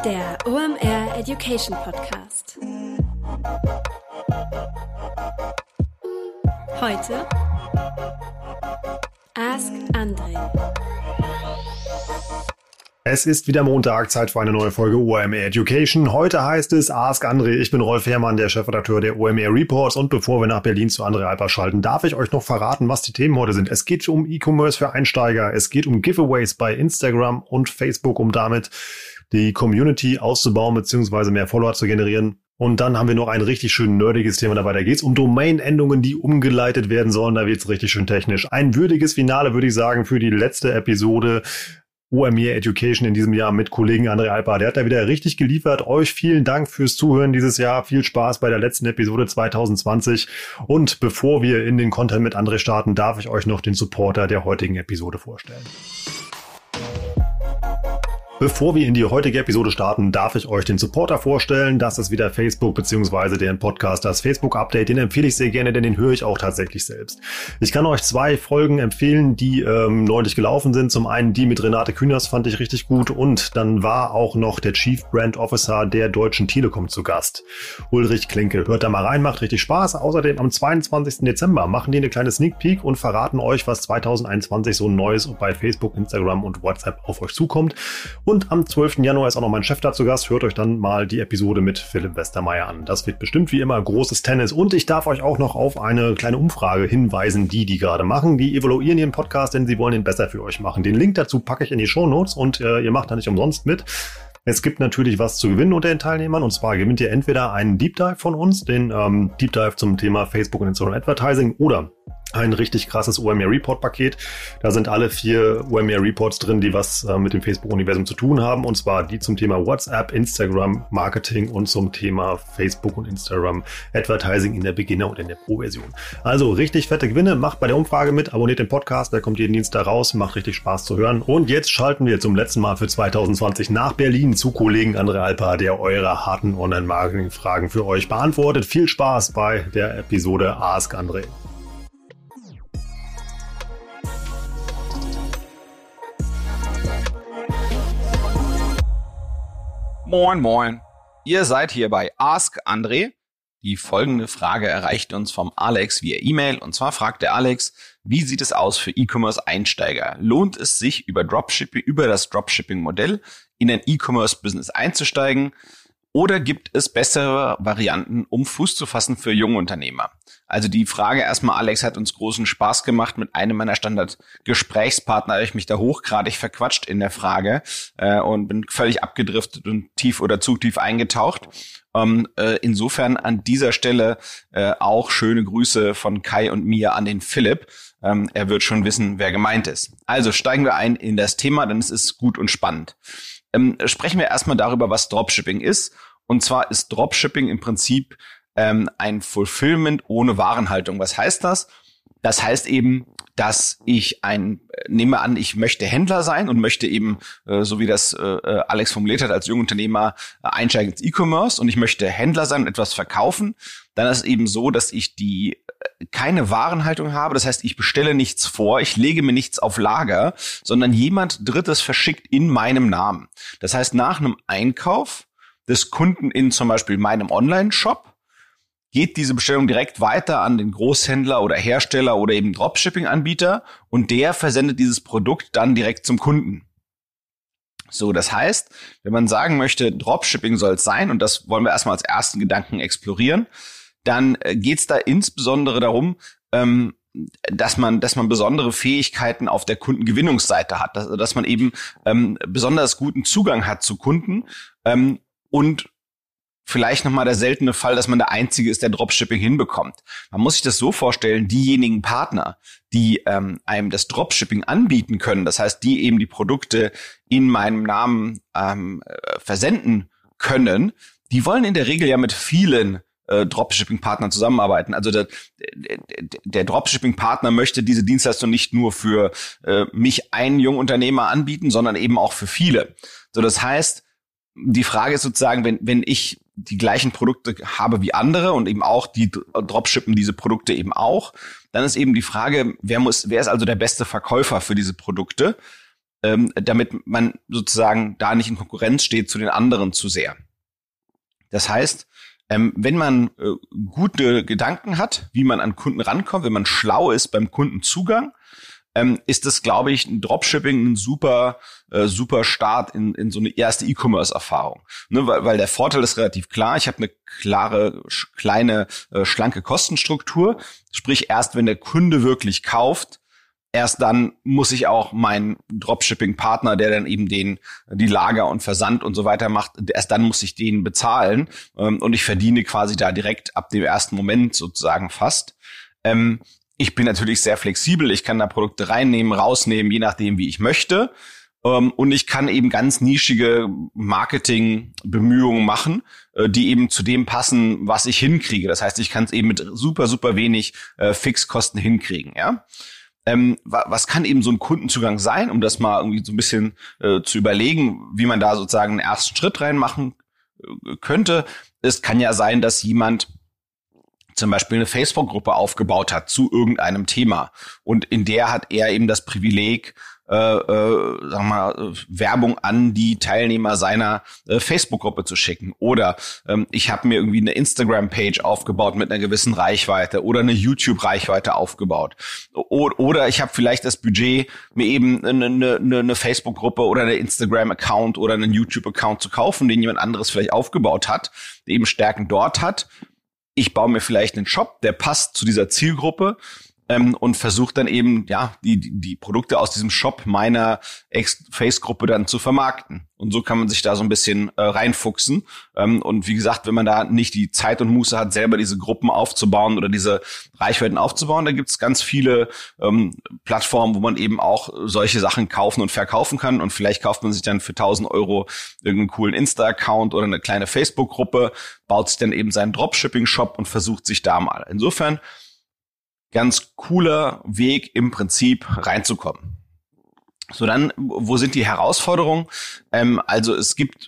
Der OMR Education Podcast. Heute Ask André. Es ist wieder Montag, Zeit für eine neue Folge OMR Education. Heute heißt es Ask André. Ich bin Rolf Herrmann, der Chefredakteur der OMR Reports. Und bevor wir nach Berlin zu André Alper schalten, darf ich euch noch verraten, was die Themen heute sind. Es geht um E-Commerce für Einsteiger. Es geht um Giveaways bei Instagram und Facebook, um damit die Community auszubauen bzw. mehr Follower zu generieren. Und dann haben wir noch ein richtig schön nerdiges Thema dabei. Da geht es um Domain-Endungen, die umgeleitet werden sollen. Da wird es richtig schön technisch. Ein würdiges Finale, würde ich sagen, für die letzte Episode OMR Education in diesem Jahr mit Kollegen André Alper. Der hat da wieder richtig geliefert. Euch vielen Dank fürs Zuhören dieses Jahr. Viel Spaß bei der letzten Episode 2020. Und bevor wir in den Content mit André starten, darf ich euch noch den Supporter der heutigen Episode vorstellen. Bevor wir in die heutige Episode starten, darf ich euch den Supporter vorstellen. Das ist wieder Facebook bzw. deren Podcast, das Facebook-Update. Den empfehle ich sehr gerne, denn den höre ich auch tatsächlich selbst. Ich kann euch 2 Folgen empfehlen, die neulich gelaufen sind. Zum einen die mit Renate Künast, fand ich richtig gut. Und dann war auch noch der Chief Brand Officer der Deutschen Telekom zu Gast, Ulrich Klinke. Hört da mal rein, macht richtig Spaß. Außerdem am 22. Dezember machen die eine kleine Sneak Peek und verraten euch, was 2021 so Neues bei Facebook, Instagram und WhatsApp auf euch zukommt. Und am 12. Januar ist auch noch mein Chef da zu Gast. Hört euch dann mal die Episode mit Philipp Westermeier an. Das wird bestimmt wie immer großes Tennis. Und ich darf euch auch noch auf eine kleine Umfrage hinweisen, die gerade machen. Die evaluieren ihren Podcast, denn sie wollen ihn besser für euch machen. Den Link dazu packe ich in die Shownotes und ihr macht da nicht umsonst mit. Es gibt natürlich was zu gewinnen unter den Teilnehmern. Und zwar gewinnt ihr entweder einen Deep Dive von uns, den Deep Dive zum Thema Facebook und Instagram Advertising, oder ein richtig krasses OMR Report Paket. Da sind alle 4 OMR Reports drin, die was mit dem Facebook-Universum zu tun haben. Und zwar die zum Thema WhatsApp, Instagram Marketing und zum Thema Facebook und Instagram Advertising in der Beginner- und in der Pro-Version. Also richtig fette Gewinne. Macht bei der Umfrage mit, abonniert den Podcast. Der kommt jeden Dienstag raus. Macht richtig Spaß zu hören. Und jetzt schalten wir zum letzten Mal für 2020 nach Berlin zu Kollegen André Alper, der eure harten Online-Marketing-Fragen für euch beantwortet. Viel Spaß bei der Episode Ask André. Moin, moin. Ihr seid hier bei Ask André. Die folgende Frage erreicht uns vom Alex via E-Mail. Und zwar fragt der Alex, wie sieht es aus für E-Commerce-Einsteiger? Lohnt es sich, über das Dropshipping-Modell in ein E-Commerce-Business einzusteigen? Oder gibt es bessere Varianten, um Fuß zu fassen für junge Unternehmer? Also die Frage erstmal, Alex, hat uns großen Spaß gemacht. Mit einem meiner Standard-Gesprächspartner habe ich mich da hochgradig verquatscht in der Frage und bin völlig abgedriftet und tief oder zu tief eingetaucht. Insofern an dieser Stelle auch schöne Grüße von Kai und mir an den Philipp. Er wird schon wissen, wer gemeint ist. Also steigen wir ein in das Thema, denn es ist gut und spannend. Sprechen wir erstmal darüber, was Dropshipping ist. Und zwar ist Dropshipping im Prinzip ein Fulfillment ohne Warenhaltung. Was heißt das? Das heißt eben, dass ich nehme an, ich möchte Händler sein und möchte eben, so wie das Alex formuliert hat, als Jungunternehmer einsteigen ins E-Commerce und ich möchte Händler sein und etwas verkaufen. Dann ist es eben so, dass ich keine Warenhaltung habe. Das heißt, ich bestelle nichts vor, ich lege mir nichts auf Lager, sondern jemand Drittes verschickt in meinem Namen. Das heißt, nach einem Einkauf des Kunden in zum Beispiel meinem Online-Shop geht diese Bestellung direkt weiter an den Großhändler oder Hersteller oder eben Dropshipping-Anbieter und der versendet dieses Produkt dann direkt zum Kunden. So, das heißt, wenn man sagen möchte, Dropshipping soll es sein, und das wollen wir erstmal als ersten Gedanken explorieren, dann geht es da insbesondere darum, dass man besondere Fähigkeiten auf der Kundengewinnungsseite hat, dass man eben besonders guten Zugang hat zu Kunden und vielleicht nochmal der seltene Fall, dass man der Einzige ist, der Dropshipping hinbekommt. Man muss sich das so vorstellen, diejenigen Partner, die einem das Dropshipping anbieten können, das heißt, die eben die Produkte in meinem Namen versenden können, die wollen in der Regel ja mit vielen Dropshipping-Partnern zusammenarbeiten. Also der Dropshipping-Partner möchte diese Dienstleistung nicht nur für mich, einen jungen Unternehmer, anbieten, sondern eben auch für viele. So, das heißt, die Frage ist sozusagen, wenn ich die gleichen Produkte habe wie andere und eben auch die dropshippen diese Produkte eben auch, dann ist eben die Frage, wer ist also der beste Verkäufer für diese Produkte? damit man sozusagen da nicht in Konkurrenz steht zu den anderen zu sehr. Das heißt, wenn man gute Gedanken hat, wie man an Kunden rankommt, wenn man schlau ist beim Kundenzugang, ist das, glaube ich, ein Dropshipping ein super Start in so eine erste E-Commerce-Erfahrung. Ne, weil der Vorteil ist relativ klar. Ich habe eine klare, kleine, schlanke Kostenstruktur. Sprich, erst wenn der Kunde wirklich kauft, erst dann muss ich auch meinen Dropshipping-Partner, der dann eben die Lager und Versand und so weiter macht, erst dann muss ich den bezahlen. Und ich verdiene quasi da direkt ab dem ersten Moment sozusagen fast. Ich bin natürlich sehr flexibel. Ich kann da Produkte reinnehmen, rausnehmen, je nachdem, wie ich möchte. Und ich kann eben ganz nischige Marketingbemühungen machen, die eben zu dem passen, was ich hinkriege. Das heißt, ich kann es eben mit super, super wenig Fixkosten hinkriegen, ja. Was kann eben so ein Kundenzugang sein, um das mal irgendwie so ein bisschen zu überlegen, wie man da sozusagen einen ersten Schritt reinmachen könnte. Es kann ja sein, dass jemand zum Beispiel eine Facebook-Gruppe aufgebaut hat zu irgendeinem Thema. Und in der hat er eben das Privileg, Werbung an die Teilnehmer seiner Facebook-Gruppe zu schicken. Oder ich habe mir irgendwie eine Instagram-Page aufgebaut mit einer gewissen Reichweite oder eine YouTube-Reichweite aufgebaut. Oder ich habe vielleicht das Budget, mir eben eine Facebook-Gruppe oder eine Instagram-Account oder einen YouTube-Account zu kaufen, den jemand anderes vielleicht aufgebaut hat, der eben Stärken dort hat. Ich baue mir vielleicht einen Shop, der passt zu dieser Zielgruppe und versuche dann eben die Produkte aus diesem Shop meiner Face-Gruppe dann zu vermarkten. Und so kann man sich da so ein bisschen reinfuchsen. Und wie gesagt, wenn man da nicht die Zeit und Muße hat, selber diese Gruppen aufzubauen oder diese Reichweiten aufzubauen, da gibt es ganz viele Plattformen, wo man eben auch solche Sachen kaufen und verkaufen kann. Und vielleicht kauft man sich dann für 1.000 € irgendeinen coolen Insta-Account oder eine kleine Facebook-Gruppe, baut sich dann eben seinen Dropshipping-Shop und versucht sich da mal. Insofern ganz cooler Weg im Prinzip reinzukommen. So, dann, wo sind die Herausforderungen? Also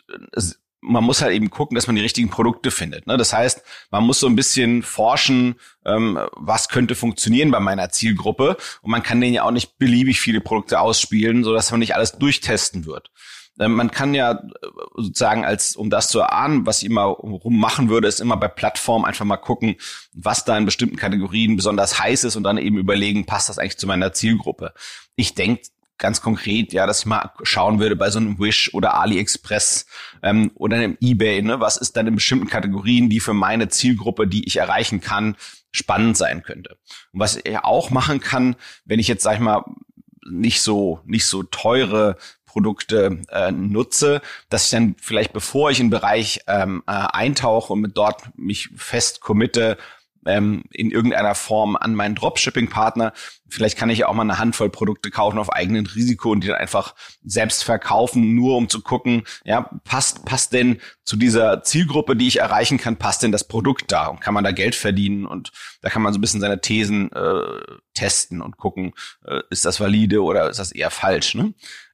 man muss halt eben gucken, dass man die richtigen Produkte findet. Ne? Das heißt, man muss so ein bisschen forschen, was könnte funktionieren bei meiner Zielgruppe. Und man kann denen ja auch nicht beliebig viele Produkte ausspielen, sodass man nicht alles durchtesten wird. Man kann ja sozusagen, um das zu erahnen, was ich immer rummachen würde, ist immer bei Plattformen einfach mal gucken, was da in bestimmten Kategorien besonders heiß ist und dann eben überlegen, passt das eigentlich zu meiner Zielgruppe. Ich denke ganz konkret, dass ich mal schauen würde bei so einem Wish oder AliExpress oder einem eBay, ne, was ist dann in bestimmten Kategorien, die für meine Zielgruppe, die ich erreichen kann, spannend sein könnte. Und was ich auch machen kann, wenn ich jetzt, sag ich mal, nicht so teure Produkte nutze, dass ich dann vielleicht, bevor ich in den Bereich eintauche und dort mich fest committe, in irgendeiner Form an meinen Dropshipping-Partner, vielleicht kann ich ja auch mal eine Handvoll Produkte kaufen auf eigenen Risiko und die dann einfach selbst verkaufen, nur um zu gucken, passt denn zu dieser Zielgruppe, die ich erreichen kann, passt denn das Produkt da und kann man da Geld verdienen, und da kann man so ein bisschen seine Thesen testen und gucken, ist das valide oder ist das eher falsch, ne?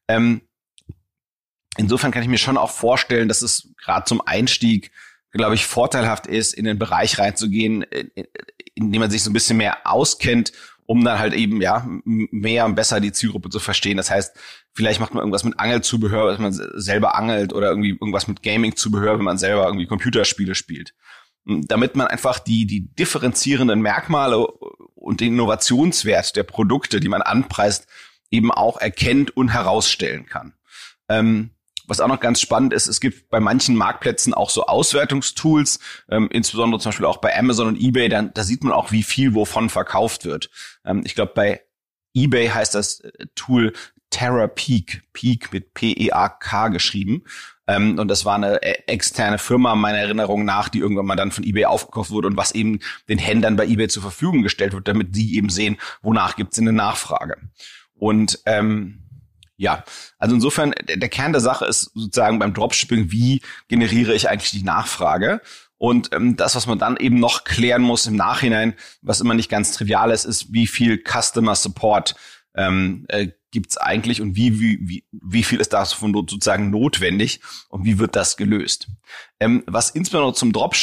Insofern kann ich mir schon auch vorstellen, dass es gerade zum Einstieg, glaube ich, vorteilhaft ist, in den Bereich reinzugehen, in dem man sich so ein bisschen mehr auskennt, um dann halt eben mehr und besser die Zielgruppe zu verstehen. Das heißt, vielleicht macht man irgendwas mit Angelzubehör, dass man selber angelt, oder irgendwie irgendwas mit Gaming-Zubehör, wenn man selber irgendwie Computerspiele spielt. Damit man einfach die differenzierenden Merkmale und den Innovationswert der Produkte, die man anpreist, eben auch erkennt und herausstellen kann. Was auch noch ganz spannend ist, es gibt bei manchen Marktplätzen auch so Auswertungstools, insbesondere zum Beispiel auch bei Amazon und eBay, da sieht man auch, wie viel wovon verkauft wird. Ich glaube, bei eBay heißt das Tool TerraPeak, Peak mit P-E-A-K geschrieben. Und das war eine externe Firma, meiner Erinnerung nach, die irgendwann mal dann von eBay aufgekauft wurde und was eben den Händlern bei eBay zur Verfügung gestellt wird, damit die eben sehen, wonach gibt's eine Nachfrage. Und also insofern, der Kern der Sache ist sozusagen beim Dropshipping, wie generiere ich eigentlich die Nachfrage? Und das, was man dann eben noch klären muss im Nachhinein, was immer nicht ganz trivial ist, wie viel Customer Support gibt's eigentlich und wie viel ist davon sozusagen notwendig und wie wird das gelöst? Was insbesondere zum Dropshipping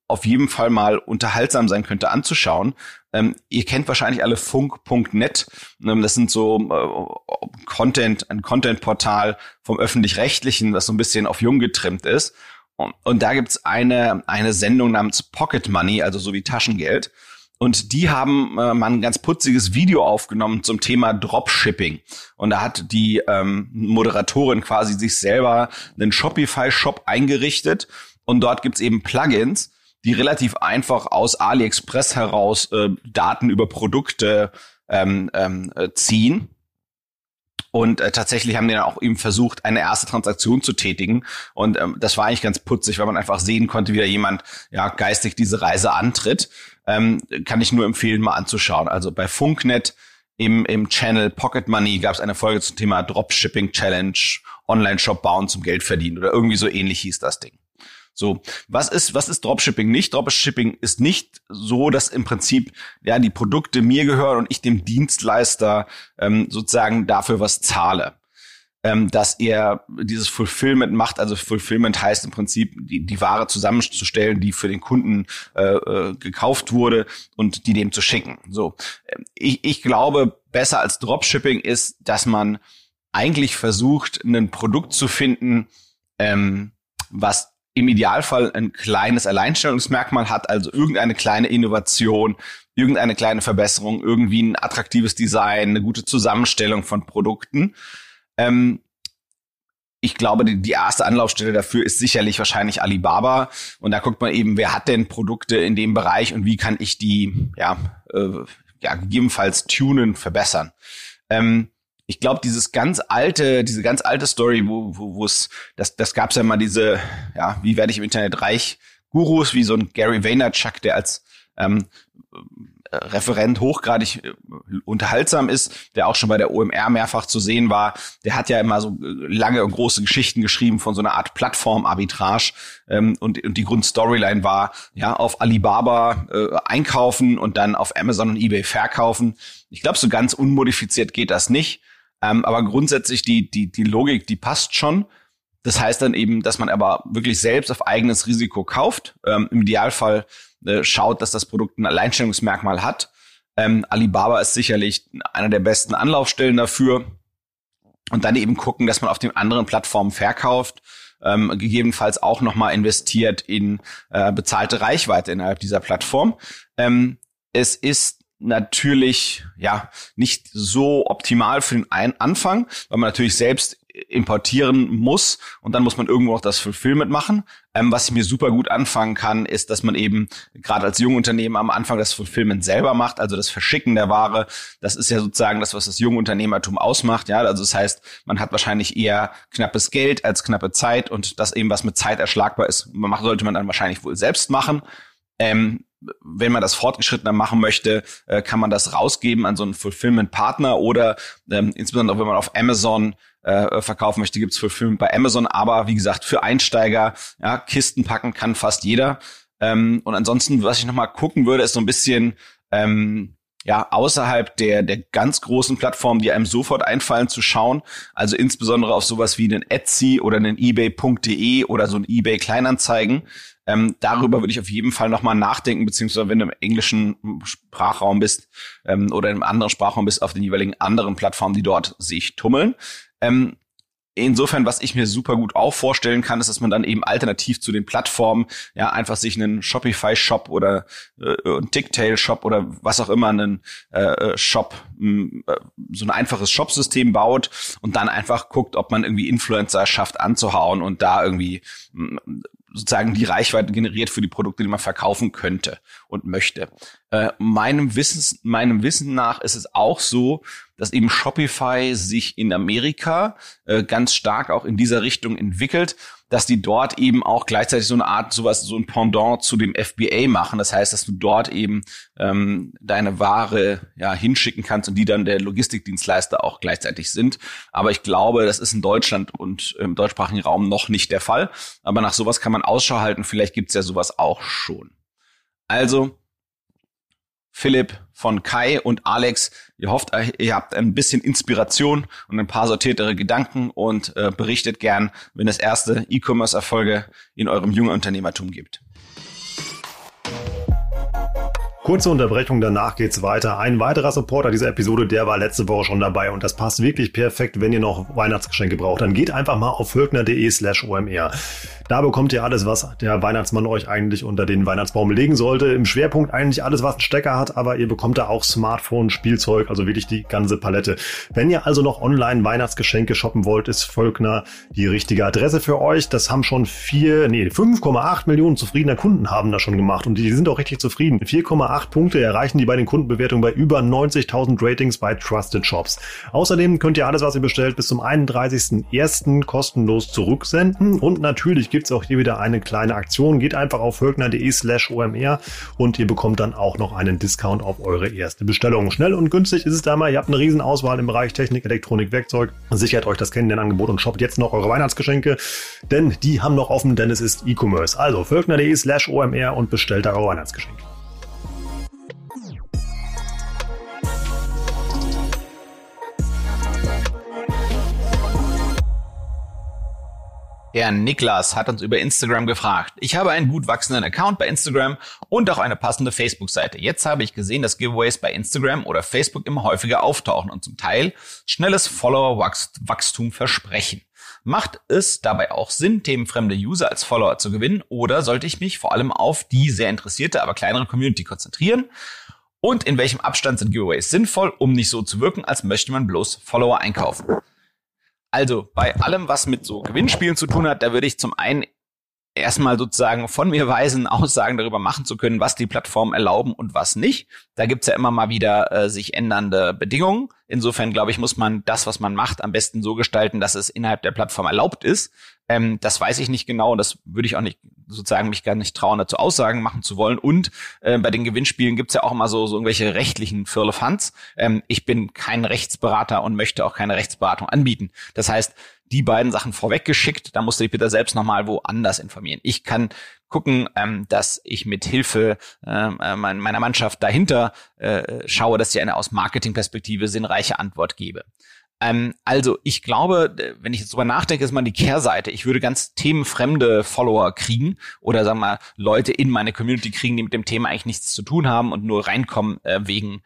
auf jeden Fall mal unterhaltsam sein könnte anzuschauen. Ihr kennt wahrscheinlich alle Funk.net. Das sind so ein Content-Portal vom Öffentlich-Rechtlichen, das so ein bisschen auf jung getrimmt ist. Und da gibt's eine Sendung namens Pocket Money, also so wie Taschengeld. Und die haben mal ein ganz putziges Video aufgenommen zum Thema Dropshipping. Und da hat die Moderatorin quasi sich selber einen Shopify-Shop eingerichtet. Und dort gibt's eben Plugins, die relativ einfach aus AliExpress heraus Daten über Produkte ziehen. Und tatsächlich haben die dann auch eben versucht, eine erste Transaktion zu tätigen. Und das war eigentlich ganz putzig, weil man einfach sehen konnte, wie da jemand geistig diese Reise antritt. Kann ich nur empfehlen, mal anzuschauen. Also bei Funknet im Channel Pocket Money gab es eine Folge zum Thema Dropshipping Challenge, Online-Shop bauen zum Geld verdienen oder irgendwie so ähnlich hieß das Ding. So, was ist Dropshipping nicht? Dropshipping ist nicht so, dass im Prinzip die Produkte mir gehören und ich dem Dienstleister sozusagen dafür was zahle. Dass er dieses Fulfillment macht, also Fulfillment heißt im Prinzip die Ware zusammenzustellen, die für den Kunden gekauft wurde und die dem zu schicken. So, ich glaube, besser als Dropshipping ist, dass man eigentlich versucht, ein Produkt zu finden, was im Idealfall ein kleines Alleinstellungsmerkmal hat, also irgendeine kleine Innovation, irgendeine kleine Verbesserung, irgendwie ein attraktives Design, eine gute Zusammenstellung von Produkten. Ich glaube, die erste Anlaufstelle dafür ist sicherlich wahrscheinlich Alibaba. Und da guckt man eben, wer hat denn Produkte in dem Bereich und wie kann ich die gegebenenfalls tunen, verbessern. Ich glaube, diese ganz alte Story, wo es, das gab's ja mal diese, wie werde ich im Internet reich, Gurus, wie so ein Gary Vaynerchuk, der als Referent hochgradig unterhaltsam ist, der auch schon bei der OMR mehrfach zu sehen war. Der hat ja immer so lange und große Geschichten geschrieben von so einer Art Plattform-Arbitrage. Und die Grundstoryline war, auf Alibaba einkaufen und dann auf Amazon und eBay verkaufen. Ich glaube, so ganz unmodifiziert geht das nicht. Aber grundsätzlich die Logik, die passt schon. Das heißt dann eben, dass man aber wirklich selbst auf eigenes Risiko kauft. Im Idealfall schaut, dass das Produkt ein Alleinstellungsmerkmal hat. Alibaba ist sicherlich einer der besten Anlaufstellen dafür. Und dann eben gucken, dass man auf den anderen Plattformen verkauft. Gegebenenfalls auch nochmal investiert in bezahlte Reichweite innerhalb dieser Plattform. Es ist natürlich nicht so optimal für den Anfang, weil man natürlich selbst importieren muss und dann muss man irgendwo auch das Fulfillment machen. Was ich mir super gut anfangen kann, ist, dass man eben gerade als Jungunternehmen am Anfang das Fulfillment selber macht, also das Verschicken der Ware. Das ist ja sozusagen das, was das Jungunternehmertum ausmacht. Also das heißt, man hat wahrscheinlich eher knappes Geld als knappe Zeit und das eben, was mit Zeit erschlagbar ist, sollte man dann wahrscheinlich wohl selbst machen. Wenn man das fortgeschrittener machen möchte, kann man das rausgeben an so einen Fulfillment-Partner oder insbesondere, wenn man auf Amazon verkaufen möchte, gibt's Fulfillment bei Amazon. Aber wie gesagt, für Einsteiger, Kisten packen kann fast jeder. Und ansonsten, was ich nochmal gucken würde, ist so ein bisschen außerhalb der ganz großen Plattformen, die einem sofort einfallen, zu schauen. Also insbesondere auf sowas wie einen Etsy oder einen eBay.de oder so ein eBay Kleinanzeigen. Darüber würde ich auf jeden Fall nochmal nachdenken, beziehungsweise wenn du im englischen Sprachraum bist oder im anderen Sprachraum bist, auf den jeweiligen anderen Plattformen, die dort sich tummeln. Insofern, was ich mir super gut auch vorstellen kann, ist, dass man dann eben alternativ zu den Plattformen einfach sich einen Shopify-Shop oder einen Ticktail-Shop oder was auch immer, einen Shop, so ein einfaches Shop-System baut und dann einfach guckt, ob man irgendwie Influencer schafft anzuhauen und da irgendwie sozusagen die Reichweite generiert für die Produkte, die man verkaufen könnte und möchte. Meinem Wissen nach ist es auch so, dass eben Shopify sich in Amerika ganz stark auch in dieser Richtung entwickelt, dass die dort eben auch gleichzeitig so eine Art, so ein Pendant zu dem FBA machen. Das heißt, dass du dort eben deine Ware hinschicken kannst und die dann der Logistikdienstleister auch gleichzeitig sind. Aber ich glaube, das ist in Deutschland und im deutschsprachigen Raum noch nicht der Fall. Aber nach sowas kann man Ausschau halten. Vielleicht gibt's ja sowas auch schon. Also, Philipp von Kai und Alex, ihr hofft, ihr habt ein bisschen Inspiration und ein paar sortiertere Gedanken und berichtet gern, wenn es erste E-Commerce-Erfolge in eurem jungen Unternehmertum gibt. Kurze Unterbrechung, danach geht's weiter. Ein weiterer Supporter dieser Episode, der war letzte Woche schon dabei und das passt wirklich perfekt, wenn ihr noch Weihnachtsgeschenke braucht. Dann geht einfach mal auf völkner.de/omr. Da bekommt ihr alles, was der Weihnachtsmann euch eigentlich unter den Weihnachtsbaum legen sollte. Im Schwerpunkt eigentlich alles, was einen Stecker hat, aber ihr bekommt da auch Smartphone, Spielzeug, also wirklich die ganze Palette. Wenn ihr also noch online Weihnachtsgeschenke shoppen wollt, ist Völkner die richtige Adresse für euch. Das haben schon 5,8 Millionen zufriedener Kunden haben das schon gemacht und die sind auch richtig zufrieden. 4,8 Punkte erreichen die bei den Kundenbewertungen bei über 90.000 Ratings bei Trusted Shops. Außerdem könnt ihr alles, was ihr bestellt, bis zum 31.01. kostenlos zurücksenden und natürlich gibt es auch hier wieder eine kleine Aktion. Geht einfach auf völkner.de/omr und ihr bekommt dann auch noch einen Discount auf eure erste Bestellung. Schnell und günstig ist es da mal. Ihr habt eine riesen Auswahl im Bereich Technik, Elektronik, Werkzeug. Sichert euch das Kennenlernangebot und shoppt jetzt noch eure Weihnachtsgeschenke, denn die haben noch offen, denn es ist E-Commerce. Also völkner.de/omr und bestellt da eure Weihnachtsgeschenke. Der Niklas hat uns über Instagram gefragt. Ich habe einen gut wachsenden Account bei Instagram und auch eine passende Facebook-Seite. Jetzt habe ich gesehen, dass Giveaways bei Instagram oder Facebook immer häufiger auftauchen und zum Teil schnelles Follower-Wachstum versprechen. Macht es dabei auch Sinn, themenfremde User als Follower zu gewinnen oder sollte ich mich vor allem auf die sehr interessierte, aber kleinere Community konzentrieren? Und in welchem Abstand sind Giveaways sinnvoll, um nicht so zu wirken, als möchte man bloß Follower einkaufen? Also bei allem, was mit so Gewinnspielen zu tun hat, da würde ich zum einen erstmal sozusagen von mir weisen, Aussagen darüber machen zu können, was die Plattformen erlauben und was nicht. Da gibt's ja immer mal wieder sich ändernde Bedingungen. Insofern, glaube ich, muss man das, was man macht, am besten so gestalten, dass es innerhalb der Plattform erlaubt ist. Das weiß ich nicht genau und das würde ich auch nicht sozusagen mich gar nicht trauen, dazu Aussagen machen zu wollen. Und bei den Gewinnspielen gibt's ja auch immer so irgendwelche rechtlichen Firlefanz. Ich bin kein Rechtsberater und möchte auch keine Rechtsberatung anbieten. Das heißt, die beiden Sachen vorweggeschickt, da musst du dich bitte selbst nochmal woanders informieren. Ich kann gucken, dass ich mit Hilfe meiner Mannschaft dahinter schaue, dass ich eine aus Marketingperspektive sinnreiche Antwort gebe. Also ich glaube, wenn ich jetzt drüber nachdenke, ist mal die Kehrseite. Ich würde ganz themenfremde Follower kriegen oder sagen wir mal Leute in meine Community kriegen, die mit dem Thema eigentlich nichts zu tun haben und nur reinkommen wegen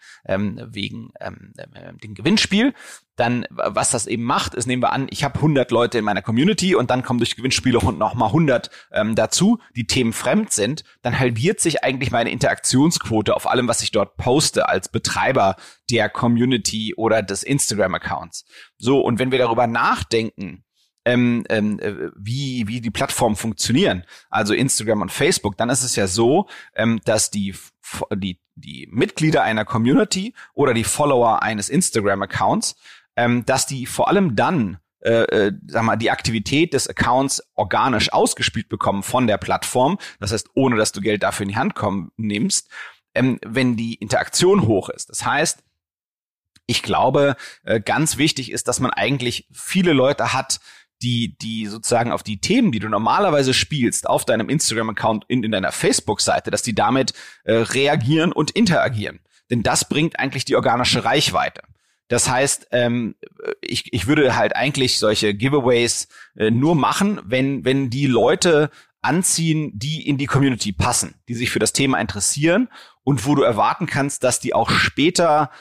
dem Gewinnspiel. Dann, was das eben macht, ist, nehmen wir an, ich habe 100 Leute in meiner Community und dann kommen durch Gewinnspiele noch mal 100 dazu, die themenfremd sind. Dann halbiert sich eigentlich meine Interaktionsquote auf allem, was ich dort poste als Betreiber der Community oder des Instagram-Accounts. So, und wenn wir darüber nachdenken, wie die Plattformen funktionieren, also Instagram und Facebook, dann ist es ja so, dass die Mitglieder einer Community oder die Follower eines Instagram-Accounts, dass die vor allem dann die Aktivität des Accounts organisch ausgespielt bekommen von der Plattform, das heißt, ohne dass du Geld dafür in die Hand nimmst, wenn die Interaktion hoch ist. Das heißt, ich glaube, ganz wichtig ist, dass man eigentlich viele Leute hat, die sozusagen auf die Themen, die du normalerweise spielst, auf deinem Instagram-Account, in deiner Facebook-Seite, dass die damit reagieren und interagieren. Denn das bringt eigentlich die organische Reichweite. Das heißt, ich würde halt eigentlich solche Giveaways nur machen, wenn die Leute anziehen, die in die Community passen, die sich für das Thema interessieren und wo du erwarten kannst, dass die auch später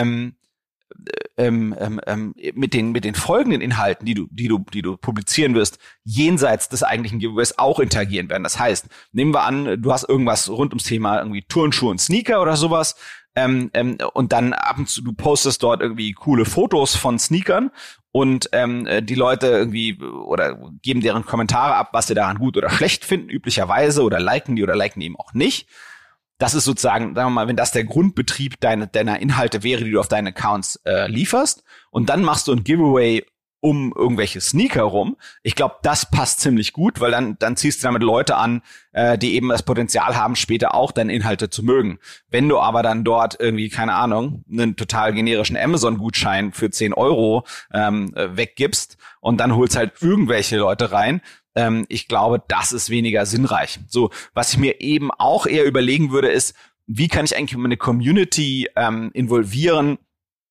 mit den folgenden Inhalten, die du publizieren wirst, jenseits des eigentlichen Giveaways auch interagieren werden. Das heißt, nehmen wir an, du hast irgendwas rund ums Thema irgendwie Turnschuhe und Sneaker oder sowas, und dann ab und zu, du postest dort irgendwie coole Fotos von Sneakern und die Leute irgendwie oder geben deren Kommentare ab, was sie daran gut oder schlecht finden, üblicherweise, oder liken die eben auch nicht. Das ist sozusagen, sagen wir mal, wenn das der Grundbetrieb deiner Inhalte wäre, die du auf deinen Accounts lieferst, und dann machst du ein Giveaway um irgendwelche Sneaker rum. Ich glaube, das passt ziemlich gut, weil dann ziehst du damit Leute an, die eben das Potenzial haben, später auch deine Inhalte zu mögen. Wenn du aber dann dort irgendwie, keine Ahnung, einen total generischen Amazon-Gutschein für 10 € weggibst und dann holst halt irgendwelche Leute rein, ich glaube, das ist weniger sinnreich. So, was ich mir eben auch eher überlegen würde, ist, wie kann ich eigentlich meine Community involvieren,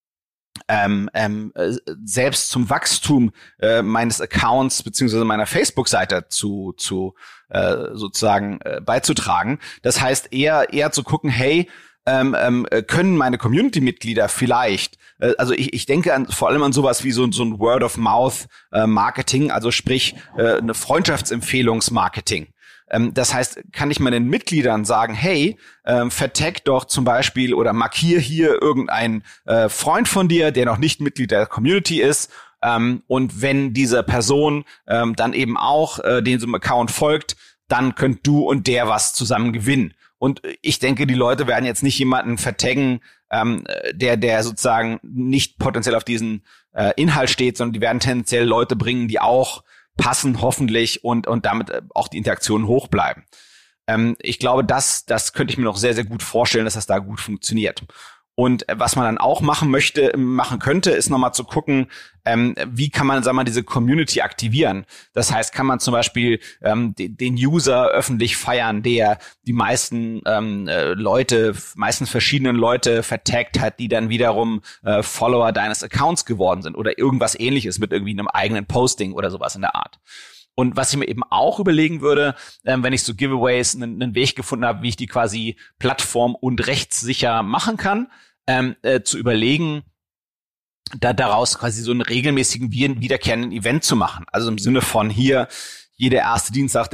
selbst zum Wachstum meines Accounts beziehungsweise meiner Facebook-Seite sozusagen beizutragen. Das heißt eher zu gucken, hey, können meine Community-Mitglieder vielleicht, also ich denke vor allem an sowas wie so ein Word-of-Mouth-Marketing, also sprich eine Freundschaftsempfehlungsmarketing. Das heißt, kann ich meinen Mitgliedern sagen, hey, vertag doch zum Beispiel oder markier hier irgendeinen Freund von dir, der noch nicht Mitglied der Community ist. Und wenn diese Person dann eben auch diesem Account folgt, dann könnt du und der was zusammen gewinnen. Und ich denke, die Leute werden jetzt nicht jemanden vertaggen, der sozusagen nicht potenziell auf diesen Inhalt steht, sondern die werden tendenziell Leute bringen, die auch passen, hoffentlich, und damit auch die Interaktionen hoch bleiben. Ich glaube, das könnte ich mir noch sehr, sehr gut vorstellen, dass das da gut funktioniert. Und was man dann auch machen könnte, ist nochmal zu gucken, wie kann man, sagen wir mal, diese Community aktivieren. Das heißt, kann man zum Beispiel den User öffentlich feiern, der die meisten verschiedenen Leute vertaggt hat, die dann wiederum Follower deines Accounts geworden sind oder irgendwas Ähnliches mit irgendwie einem eigenen Posting oder sowas in der Art. Und was ich mir eben auch überlegen würde, wenn ich so Giveaways einen Weg gefunden habe, wie ich die quasi plattform- und rechtssicher machen kann, zu überlegen, daraus quasi so einen regelmäßigen, wiederkehrenden Event zu machen. Also im Sinne von hier, jeder erste Dienstag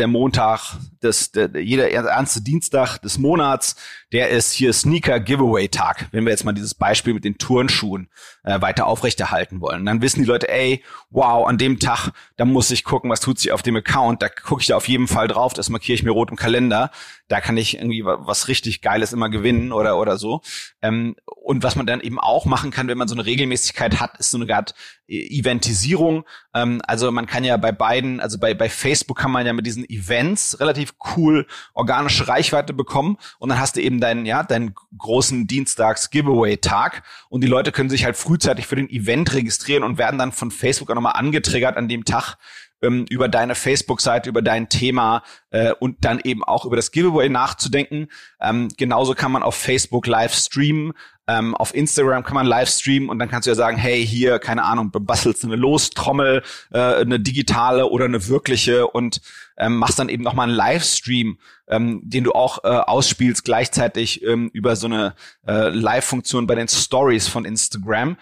des Monats, der ist hier Sneaker-Giveaway-Tag, wenn wir jetzt mal dieses Beispiel mit den Turnschuhen weiter aufrechterhalten wollen. Und dann wissen die Leute, ey, wow, an dem Tag, da muss ich gucken, was tut sich auf dem Account, da gucke ich da auf jeden Fall drauf, das markiere ich mir rot im Kalender, da kann ich irgendwie was richtig Geiles immer gewinnen oder so. Und was man dann eben auch machen kann, wenn man so eine Regelmäßigkeit hat, ist so eine Art Eventisierung. Also man kann ja bei beiden, also bei Facebook kann man ja mit diesen Events relativ cool organische Reichweite bekommen und dann hast du eben deinen großen Dienstags-Giveaway-Tag und die Leute können sich halt frühzeitig für den Event registrieren und werden dann von Facebook auch nochmal angetriggert an dem Tag über deine Facebook-Seite, über dein Thema und dann eben auch über das Giveaway nachzudenken. Genauso kann man auf Facebook live streamen, auf Instagram kann man live streamen und dann kannst du ja sagen, hey, hier, keine Ahnung, bastelst eine Lostrommel, eine digitale oder eine wirkliche und machst dann eben nochmal einen Livestream, den du auch ausspielst gleichzeitig über so eine Live-Funktion bei den Stories von Instagram.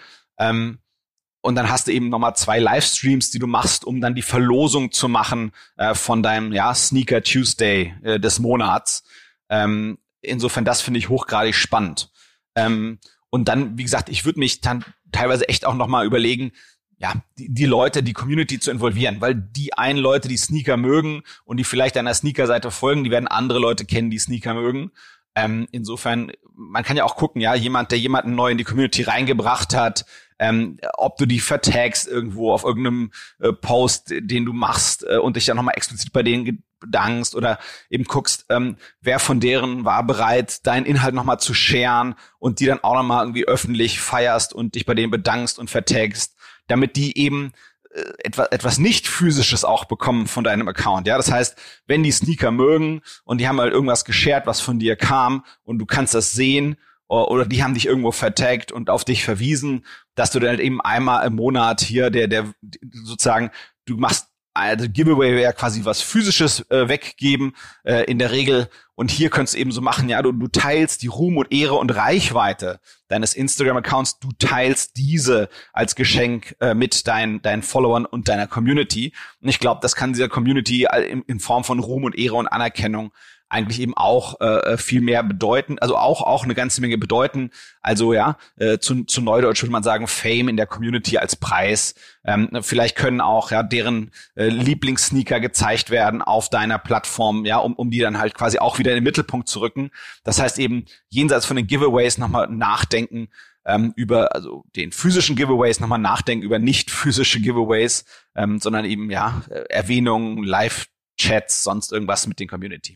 Und dann hast du eben nochmal 2 Livestreams, die du machst, um dann die Verlosung zu machen von deinem Sneaker Tuesday des Monats. Insofern, das finde ich hochgradig spannend. Und dann, wie gesagt, ich würde mich dann teilweise echt auch nochmal überlegen, die Leute, die Community zu involvieren, weil die einen Leute, die Sneaker mögen und die vielleicht einer Sneaker-Seite folgen, die werden andere Leute kennen, die Sneaker mögen. Insofern, man kann ja auch gucken, jemand, der jemanden neu in die Community reingebracht hat, ob du die vertagst irgendwo auf irgendeinem Post, den du machst und dich dann nochmal explizit bei denen bedankst oder eben guckst, wer von deren war bereit, deinen Inhalt nochmal zu sharen und die dann auch nochmal irgendwie öffentlich feierst und dich bei denen bedankst und vertagst, damit die eben etwas nicht physisches auch bekommen von deinem Account. Ja, das heißt, wenn die Sneaker mögen und die haben halt irgendwas geshared, was von dir kam und du kannst das sehen oder die haben dich irgendwo vertaggt und auf dich verwiesen, dass du dann halt eben einmal im Monat hier der sozusagen, du machst also Giveaway wäre quasi was Physisches weggeben in der Regel. Und hier könntest du eben so machen, du teilst die Ruhm und Ehre und Reichweite deines Instagram-Accounts, du teilst diese als Geschenk mit deinen Followern und deiner Community. Und ich glaube, das kann dieser Community in Form von Ruhm und Ehre und Anerkennung eigentlich eben auch viel mehr bedeuten, also auch eine ganze Menge bedeuten. Also zu Neudeutsch würde man sagen, Fame in der Community als Preis. Vielleicht können auch deren Lieblingssneaker gezeigt werden auf deiner Plattform, um die dann halt quasi auch wieder in den Mittelpunkt zu rücken. Das heißt eben, jenseits von den Giveaways nochmal nachdenken über also den physischen Giveaways, nochmal nachdenken über nicht physische Giveaways, sondern eben Erwähnungen, Live-Chats, sonst irgendwas mit den Community.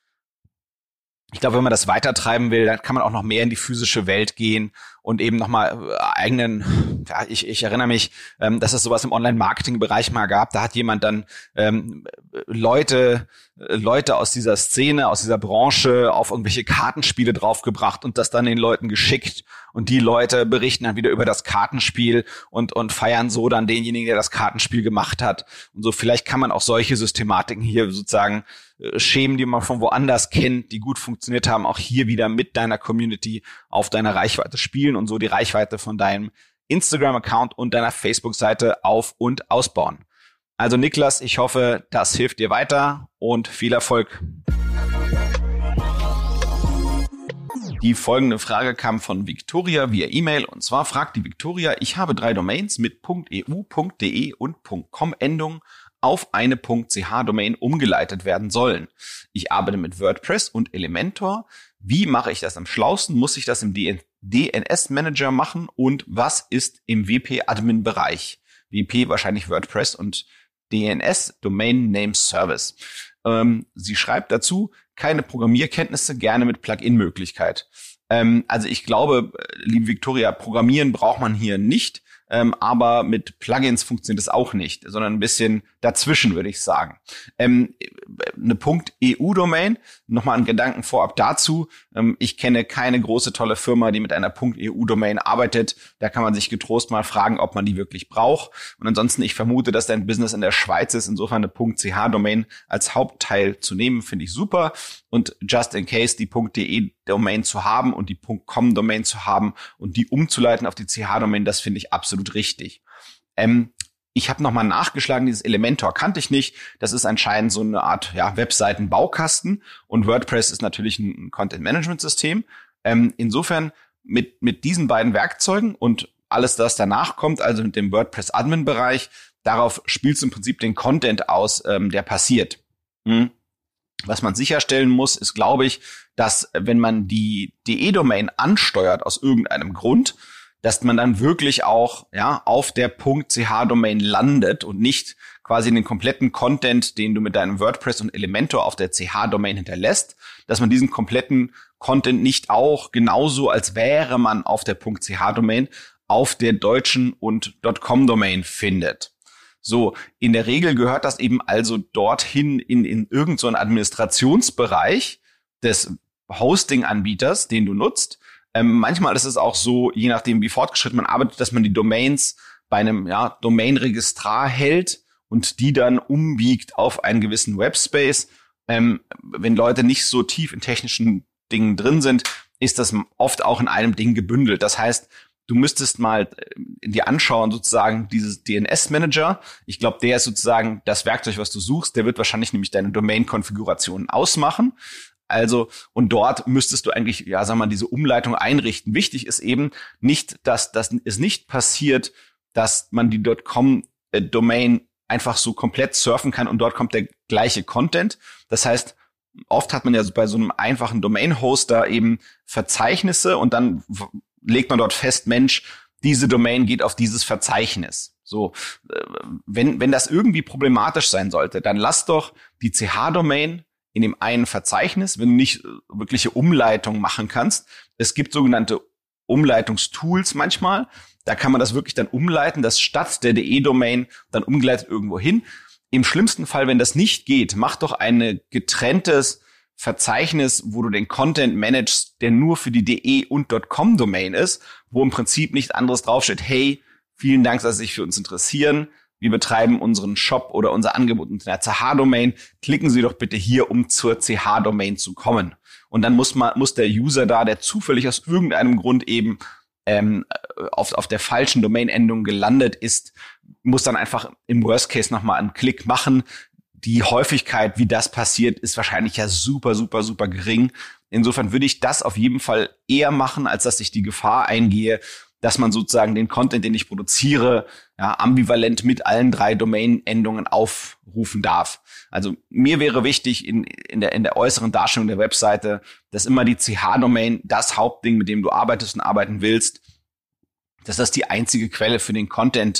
Ich glaube, wenn man das weitertreiben will, dann kann man auch noch mehr in die physische Welt gehen und eben nochmal eigenen ich erinnere mich, dass es sowas im Online-Marketing-Bereich mal gab. Da hat jemand dann Leute aus dieser Szene, aus dieser Branche auf irgendwelche Kartenspiele draufgebracht und das dann den Leuten geschickt. Und die Leute berichten dann wieder über das Kartenspiel und feiern so dann denjenigen, der das Kartenspiel gemacht hat. Und so vielleicht kann man auch solche Systematiken hier sozusagen Schemen, die man von woanders kennt, die gut funktioniert haben, auch hier wieder mit deiner Community auf deiner Reichweite spielen und so die Reichweite von deinem Instagram-Account und deiner Facebook-Seite auf- und ausbauen. Also Niklas, ich hoffe, das hilft dir weiter und viel Erfolg. Die folgende Frage kam von Victoria via E-Mail und zwar fragt die Victoria, ich habe 3 Domains mit .eu, .de und .com Endungen auf eine .ch-Domain umgeleitet werden sollen. Ich arbeite mit WordPress und Elementor. Wie mache ich das am schlausten? Muss ich das im DNS-Manager machen? Und was ist im WP-Admin-Bereich? WP wahrscheinlich WordPress und DNS, Domain Name Service. Sie schreibt dazu, keine Programmierkenntnisse, gerne mit Plugin-Möglichkeit. Also ich glaube, liebe Victoria, Programmieren braucht man hier nicht. Aber mit Plugins funktioniert es auch nicht, sondern ein bisschen dazwischen, würde ich sagen. Eine .eu-Domain, nochmal ein Gedanken vorab dazu. Ich kenne keine große, tolle Firma, die mit einer .eu-Domain arbeitet. Da kann man sich getrost mal fragen, ob man die wirklich braucht. Und ansonsten, ich vermute, dass dein Business in der Schweiz ist. Insofern eine .ch-Domain als Hauptteil zu nehmen, finde ich super. Und just in case die .de-Domain zu haben und die .com-Domain zu haben und die umzuleiten auf die ch-Domain, das finde ich absolut richtig. Ich habe nochmal nachgeschlagen, dieses Elementor kannte ich nicht. Das ist anscheinend so eine Art Webseiten-Baukasten und WordPress ist natürlich ein Content-Management-System. Insofern mit diesen beiden Werkzeugen und alles, das danach kommt, also mit dem WordPress-Admin-Bereich, darauf spielst du im Prinzip den Content aus, der passiert. Was man sicherstellen muss, ist, glaube ich, dass wenn man die DE-Domain ansteuert aus irgendeinem Grund, dass man dann wirklich auch auf der .ch-Domain landet und nicht quasi den kompletten Content, den du mit deinem WordPress und Elementor auf der ch-Domain hinterlässt, dass man diesen kompletten Content nicht auch genauso, als wäre man auf der .ch-Domain, auf der deutschen und .com-Domain findet. So, in der Regel gehört das eben also dorthin in irgendeinen so Administrationsbereich des Hosting-Anbieters, den du nutzt. Manchmal ist es auch so, je nachdem wie fortgeschritten man arbeitet, dass man die Domains bei einem Domain-Registrar hält und die dann umbiegt auf einen gewissen Webspace. Wenn Leute nicht so tief in technischen Dingen drin sind, ist das oft auch in einem Ding gebündelt. Das heißt, du müsstest mal dir anschauen, sozusagen dieses DNS-Manager. Ich glaube, der ist sozusagen das Werkzeug, was du suchst. Der wird wahrscheinlich nämlich deine Domain-Konfiguration ausmachen. Also, und dort müsstest du eigentlich, diese Umleitung einrichten. Wichtig ist eben nicht, dass es nicht passiert, dass man die .com-Domain einfach so komplett surfen kann und dort kommt der gleiche Content. Das heißt, oft hat man ja bei so einem einfachen Domain-Hoster eben Verzeichnisse und dann legt man dort fest, Mensch, diese Domain geht auf dieses Verzeichnis. So, wenn das irgendwie problematisch sein sollte, dann lass doch die ch-Domain in dem einen Verzeichnis, wenn du nicht wirkliche Umleitungen machen kannst. Es gibt sogenannte Umleitungstools manchmal. Da kann man das wirklich dann umleiten, dass statt der DE-Domain dann umgeleitet irgendwo hin. Im schlimmsten Fall, wenn das nicht geht, mach doch ein getrenntes Verzeichnis, wo du den Content managst, der nur für die DE und .com-Domain ist, wo im Prinzip nichts anderes draufsteht. Hey, vielen Dank, dass Sie sich für uns interessieren. Wir betreiben unseren Shop oder unser Angebot unter der ch-Domain. Klicken Sie doch bitte hier, um zur ch-Domain zu kommen. Und dann muss der User da, der zufällig aus irgendeinem Grund eben auf der falschen Domain-Endung gelandet ist, muss dann einfach im Worst Case nochmal einen Klick machen. Die Häufigkeit, wie das passiert, ist wahrscheinlich ja super, super, super gering. Insofern würde ich das auf jeden Fall eher machen, als dass ich die Gefahr eingehe, dass man sozusagen den Content, den ich produziere, ambivalent mit allen 3 Domain-Endungen aufrufen darf. Also mir wäre wichtig in der äußeren Darstellung der Webseite, dass immer die ch-Domain, das Hauptding, mit dem du arbeitest und arbeiten willst, dass das die einzige Quelle für den Content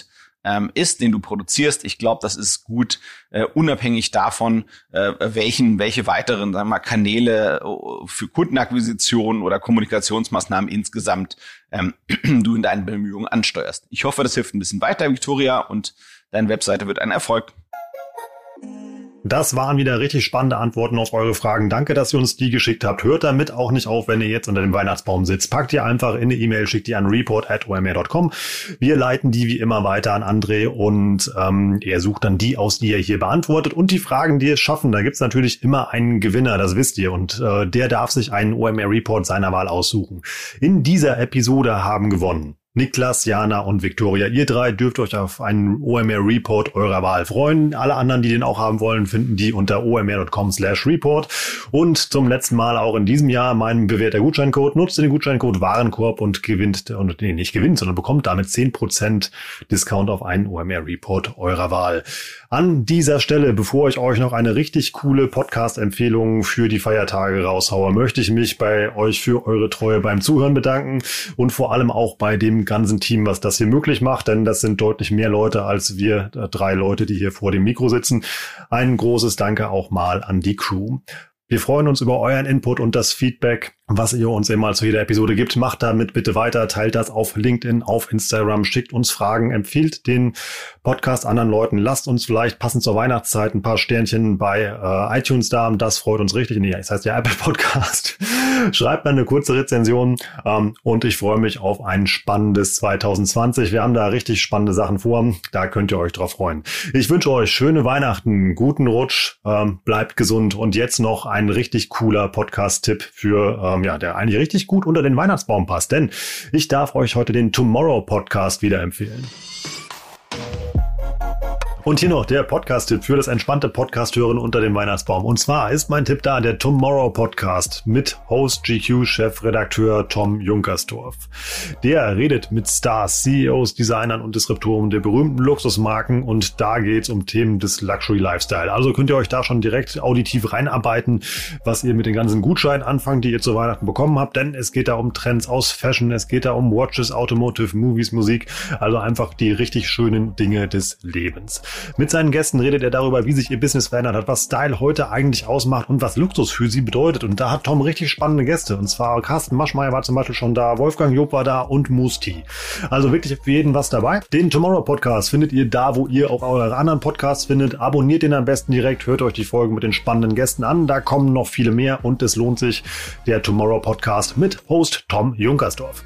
ist, den du produzierst. Ich glaube, das ist gut, unabhängig davon, welche weiteren, sagen wir mal, Kanäle für Kundenakquisition oder Kommunikationsmaßnahmen insgesamt du in deinen Bemühungen ansteuerst. Ich hoffe, das hilft ein bisschen weiter, Victoria, und deine Webseite wird ein Erfolg. Das waren wieder richtig spannende Antworten auf eure Fragen. Danke, dass ihr uns die geschickt habt. Hört damit auch nicht auf, wenn ihr jetzt unter dem Weihnachtsbaum sitzt. Packt ihr einfach in eine E-Mail, schickt die an report@omr.com. Wir leiten die wie immer weiter an André und er sucht dann die aus, die er hier beantwortet. Und die Fragen, die es schaffen, da gibt's natürlich immer einen Gewinner, das wisst ihr. Und der darf sich einen OMR-Report seiner Wahl aussuchen. In dieser Episode haben gewonnen Niklas, Jana und Victoria. Ihr drei dürft euch auf einen OMR-Report eurer Wahl freuen. Alle anderen, die den auch haben wollen, finden die unter omr.com/report. Und zum letzten Mal auch in diesem Jahr mein bewährter Gutscheincode. Nutzt den Gutscheincode Warenkorb und bekommt damit 10% Discount auf einen OMR-Report eurer Wahl. An dieser Stelle, bevor ich euch noch eine richtig coole Podcast-Empfehlung für die Feiertage raushaue, möchte ich mich bei euch für eure Treue beim Zuhören bedanken und vor allem auch bei dem ganzen Team, was das hier möglich macht, denn das sind deutlich mehr Leute als wir 3 Leute, die hier vor dem Mikro sitzen. Ein großes Danke auch mal an die Crew. Wir freuen uns über euren Input und das Feedback, was ihr uns immer zu jeder Episode gibt. Macht damit bitte weiter, teilt das auf LinkedIn, auf Instagram, schickt uns Fragen, empfiehlt den Podcast anderen Leuten, lasst uns vielleicht passend zur Weihnachtszeit ein paar Sternchen bei iTunes da, das freut uns richtig. Nee, das heißt ja Apple Podcast. Schreibt mal eine kurze Rezension und ich freue mich auf ein spannendes 2020. Wir haben da richtig spannende Sachen vor, da könnt ihr euch drauf freuen. Ich wünsche euch schöne Weihnachten, guten Rutsch, bleibt gesund und jetzt noch ein richtig cooler Podcast-Tipp für der eigentlich richtig gut unter den Weihnachtsbaum passt, denn ich darf euch heute den Tomorrow Podcast wieder empfehlen. Und hier noch der Podcast-Tipp für das entspannte Podcast-Hören unter dem Weihnachtsbaum. Und zwar ist mein Tipp da der Tomorrow Podcast mit Host GQ-Chefredakteur Tom Junkersdorf. Der redet mit Stars, CEOs, Designern und Disruptoren der berühmten Luxusmarken und da geht's um Themen des Luxury Lifestyle. Also könnt ihr euch da schon direkt auditiv reinarbeiten, was ihr mit den ganzen Gutscheinen anfangt, die ihr zu Weihnachten bekommen habt, denn es geht da um Trends aus Fashion, es geht da um Watches, Automotive, Movies, Musik, also einfach die richtig schönen Dinge des Lebens. Mit seinen Gästen redet er darüber, wie sich ihr Business verändert hat, was Style heute eigentlich ausmacht und was Luxus für sie bedeutet. Und da hat Tom richtig spannende Gäste. Und zwar Carsten Maschmeyer war zum Beispiel schon da, Wolfgang Job war da und Musti. Also wirklich für jeden was dabei. Den Tomorrow Podcast findet ihr da, wo ihr auch eure anderen Podcasts findet. Abonniert den am besten direkt, hört euch die Folgen mit den spannenden Gästen an. Da kommen noch viele mehr und es lohnt sich. Der Tomorrow Podcast mit Host Tom Junkersdorf.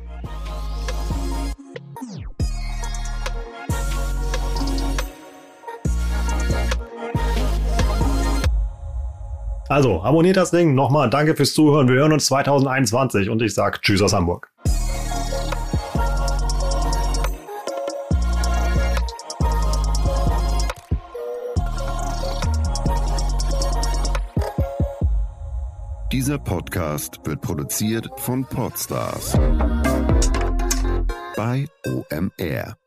Also, abonniert das Ding. Nochmal danke fürs Zuhören. Wir hören uns 2021 und ich sag Tschüss aus Hamburg. Dieser Podcast wird produziert von Podstars bei OMR.